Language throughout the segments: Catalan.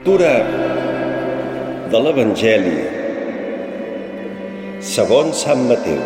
Lectura de l'Evangeli segons Sant Mateu.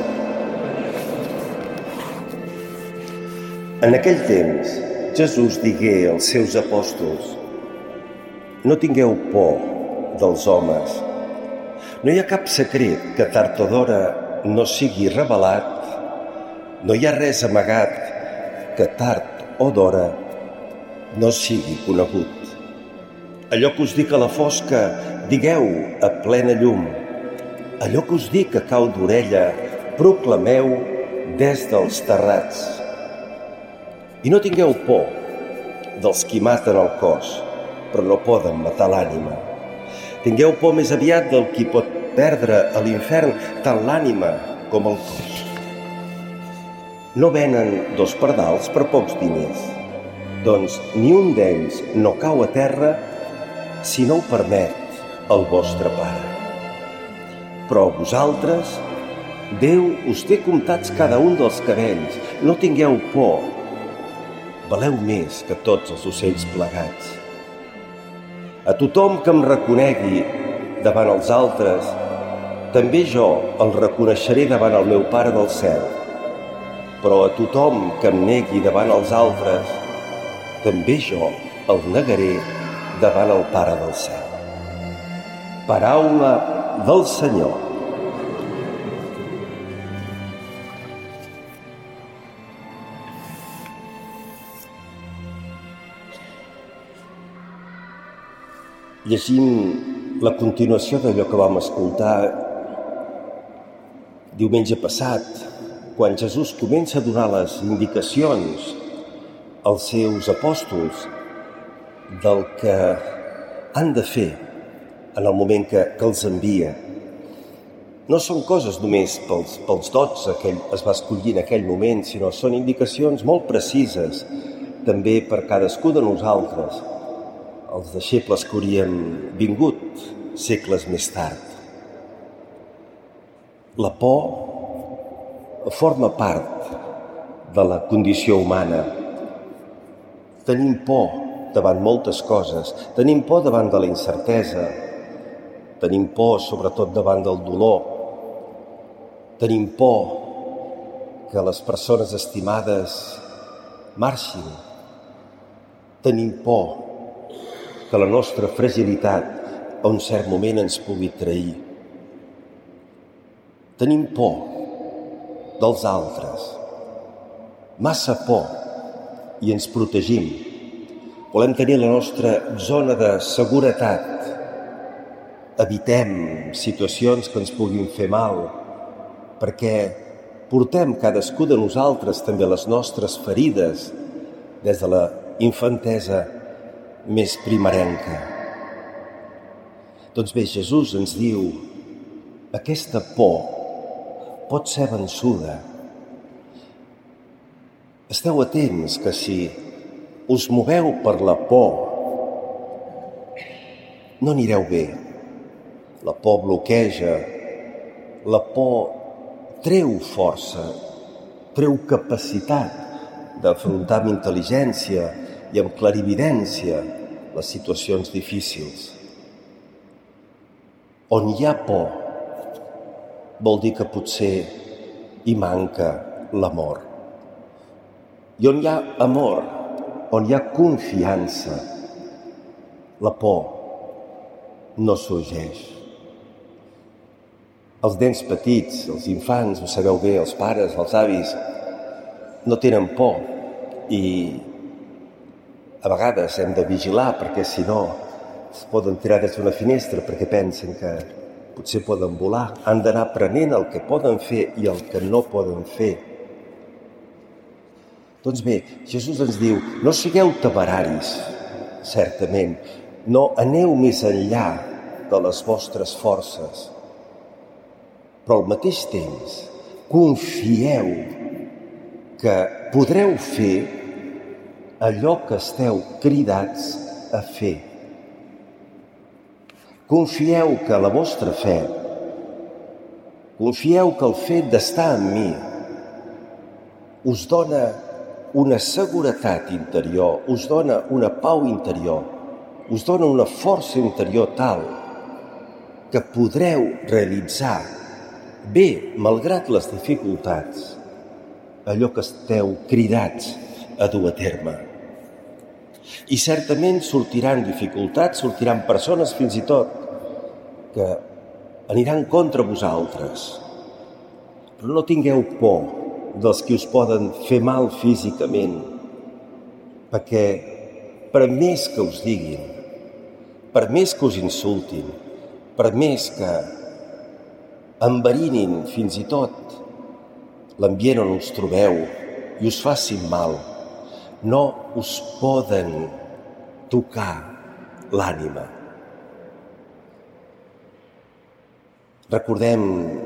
En aquell temps, Jesús digué als seus apòstols: no tingueu por dels homes. No hi ha cap secret que tard o d'hora no sigui revelat. No hi ha res amagat que tard o d'hora no sigui conegut. Allò que us dic a la fosca, digueu a plena llum. Allò que us dic a cau d'orella, proclameu des dels terrats. I no tingueu por dels qui maten el cos, però no poden matar l'ànima. Tingueu por més aviat del qui pot perdre a l'infern tant l'ànima com el cos. No venen 2 pardals per pocs diners, doncs ni un d'ells no cau a terra si no ho permet el vostre Pare. Però a vosaltres, Déu us té comptats cada un dels cabells. No tingueu por. Valeu més que tots els ocells plegats. A tothom que em reconegui davant els altres, també jo el reconeixeré davant el meu Pare del cel. Però a tothom que em negui davant els altres, també jo el negaré davant el Pare del cel. Paraula del Senyor. Llegim la continuació d'allò que vam escoltar diumenge passat, quan Jesús comença a donar les indicacions als seus apòstols del que han de fer en el moment que els envia. No són coses només pels 12 que ell es va escollir en aquell moment, sinó són indicacions molt precises també per cadascú de nosaltres, els deixebles que haurien vingut segles més tard. La por forma part de la condició humana. Tenim por davant moltes coses. Tenim por davant de la incertesa. Tenim por sobretot davant del dolor. Tenim por que les persones estimades marxin. Tenim por que la nostra fragilitat a un cert moment ens pugui trair. Tenim por dels altres. Massa por, i ens protegim. Volem tenir la nostra zona de seguretat. Evitem situacions que ens puguin fer mal, perquè portem cadascú de nosaltres també les nostres ferides des de la infantesa més primerenca. Doncs bé, Jesús ens diu: aquesta por pot ser vençuda. Esteu atents que si us moveu per la por, no anireu bé. La por bloqueja, la por treu força, treu capacitat d'afrontar amb intel·ligència i amb clarividència les situacions difícils. On hi ha por, vol dir que potser hi manca l'amor. I on hi ha amor, on hi ha confiança, la por no sorgeix. Els nens petits, els infants, ho sabeu bé, els pares, els avis, no tenen por i a vegades hem de vigilar perquè si no es poden tirar des d'una finestra perquè pensen que potser poden volar. Han d'anar aprenent el que poden fer i el que no poden fer. Doncs bé, Jesús ens diu: no sigueu temeraris, certament, no aneu més enllà de les vostres forces, però al mateix temps confieu que podreu fer allò que esteu cridats a fer. Confieu que la vostra fe, confieu que el fet d'estar amb mi us dona una seguretat interior, us dona una pau interior us dona una força interior tal que podreu realitzar bé, malgrat les dificultats, allò que esteu cridats a dur a terme. I certament sortiran dificultats, sortiran persones fins i tot que aniran contra vosaltres. Però no tingueu por dels que us poden fer mal físicament, perquè per més que us diguin, per més que us insultin, per més que enverinin fins i tot l'ambient on us trobeu i us facin mal, no us poden tocar l'ànima. Recordem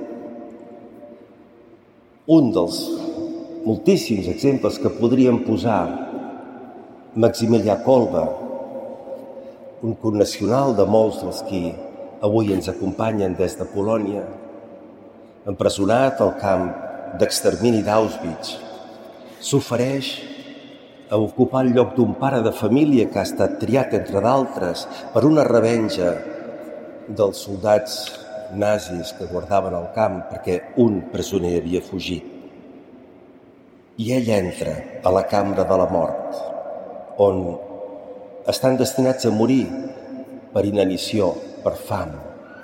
un dels moltíssims exemples que podríem posar, Maximilià Kolbe, un connacional de molts dels qui avui ens acompanyen des de Polònia, empresonat al camp d'extermini d'Auschwitz, s'ofereix a ocupar el lloc d'un pare de família que ha estat triat, entre d'altres, per una revenja dels soldats nazis que guardaven el camp perquè un presoner havia fugit. I ell entra a la cambra de la mort, on estan destinats a morir per inanició, per fam.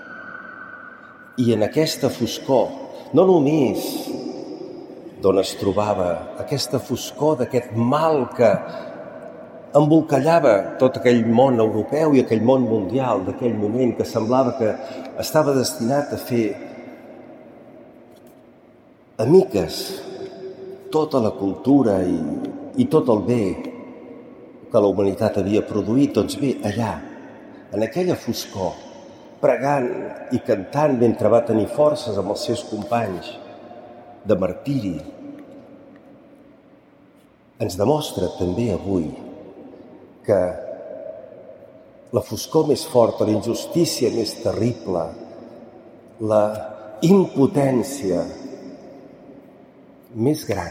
I en aquesta foscor, no només d'on es trobava, aquesta foscor d'aquest mal que embolcallava tot aquell món europeu i aquell món mundial d'aquell moment, que semblava que estava destinat a fer amiques tota la cultura i tot el bé que la humanitat havia produït. Doncs bé, allà, en aquella foscor, pregant i cantant mentre va tenir forces amb els seus companys de martiri, ens demostra també avui que la foscor més forta, la injustícia més terrible, la impotència més gran,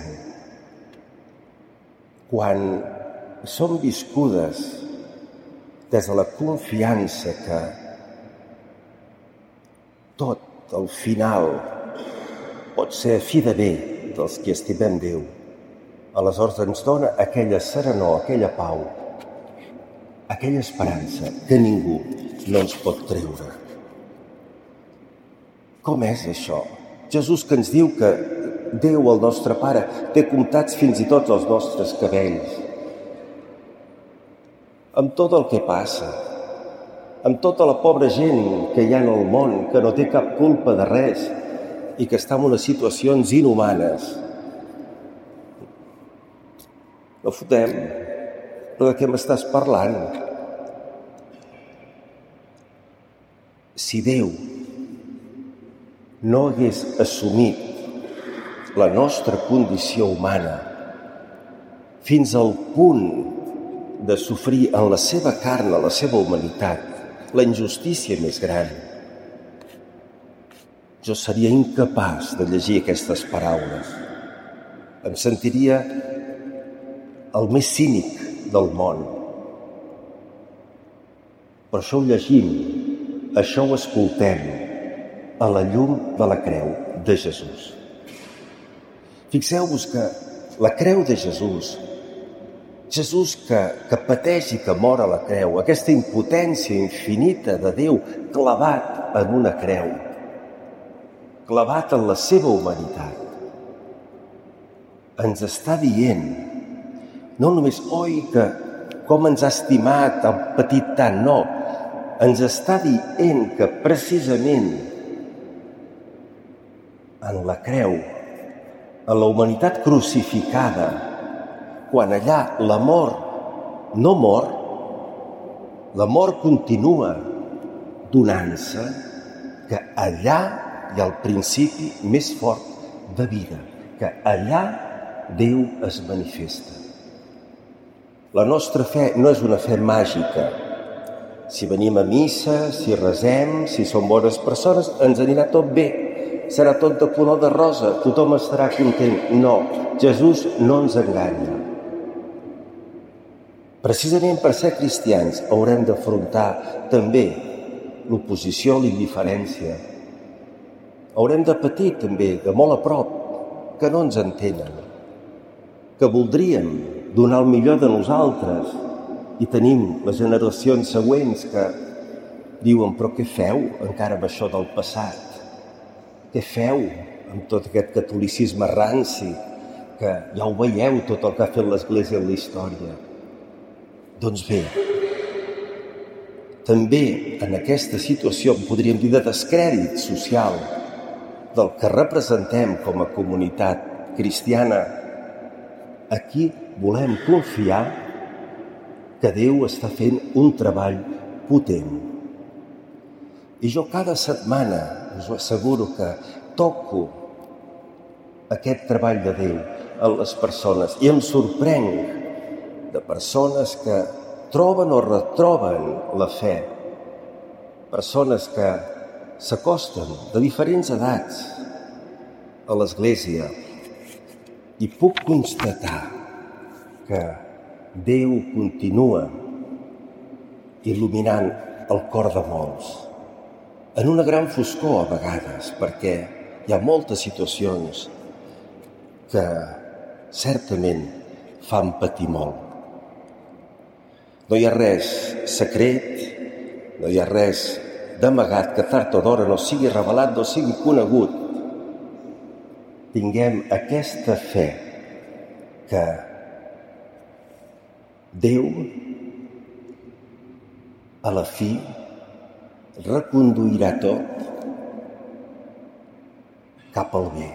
quan són viscudes des de la confiança que tot al final pot ser a fi de bé dels que estimem Déu, aleshores ens dona aquella serenor, aquella pau, aquella esperança que ningú no ens pot treure. Com és això? Jesús que ens diu que Déu, el nostre Pare, té comptats fins i tot els nostres cabells. Amb tot el que passa, amb tota la pobra gent que hi ha en el món, que no té cap culpa de res i que està en unes situacions inhumanes. No fotem, però de què m'estàs parlant? Si Déu no hagués assumit la nostra condició humana fins al punt de sofrir en la seva carn, en la seva humanitat, la injustícia més gran, jo seria incapaç de llegir aquestes paraules. Em sentiria el més cínic del món. Per això ho llegim, això ho escoltem a la llum de la creu de Jesús. Fixeu-vos que la creu de Jesús que pateix i que mor a la creu, aquesta impotència infinita de Déu clavat en una creu, clavat en la seva humanitat, ens està dient, no només, oi, que com ens ha estimat, ha patit tant, no, ens està dient que precisament en la creu, en la humanitat crucificada, quan allà l'amor no mor, l'amor continua donant-se, que allà hi ha el principi més fort de vida, que allà Déu es manifesta. La nostra fe no és una fe màgica. Si venim a missa, si resem, si som bones persones, ens anirà tot bé. Serà tot de color de rosa, tothom estarà content. No, Jesús no ens enganya. Precisament per ser cristians haurem d'afrontar també l'oposició a la indiferència. Haurem de patir també de molt a prop que no ens entenen, que voldríem donar el millor de nosaltres i tenim les generacions següents que diuen però què feu encara amb això del passat? Què feu amb tot aquest catolicisme ranci que ja ho veieu tot el que ha fet l'Església en la història? Doncs bé, també en aquesta situació, podríem dir, de descrèdit social del que representem com a comunitat cristiana, aquí volem confiar que Déu està fent un treball potent. I jo cada setmana us ho asseguro que toco aquest treball de Déu en les persones i em sorprenc de persones que troben o retroben la fe, persones que s'acosten de diferents edats a l'Església i puc constatar que Déu continua il·luminant el cor de molts en una gran foscor a vegades, perquè hi ha moltes situacions que certament fan patir molt. No hi ha res secret, no hi ha res d'amagat que tard o d'hora no sigui revelat, no sigui conegut. Tinguem aquesta fe que Déu, a la fi, reconduirà tot cap al bé.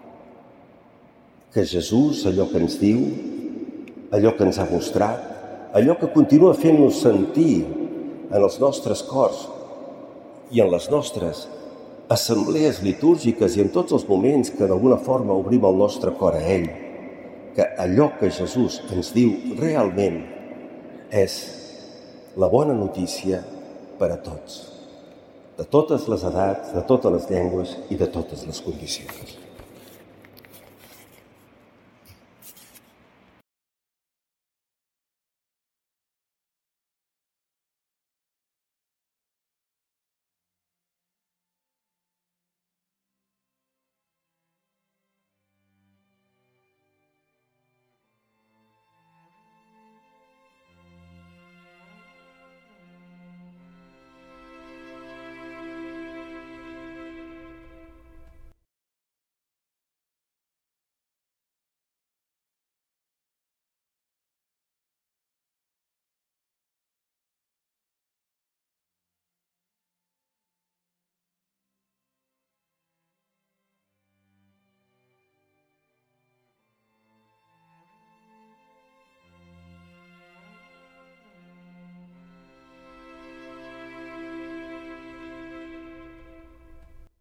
Que Jesús, allò que ens diu, allò que ens ha mostrat, allò que continua fent-nos sentir en els nostres cors i en les nostres assemblees litúrgiques i en tots els moments que d'alguna forma obrim el nostre cor a ell, que allò que Jesús ens diu realment és la bona notícia per a tots, de totes les edats, de totes les llengües i de totes les condicions.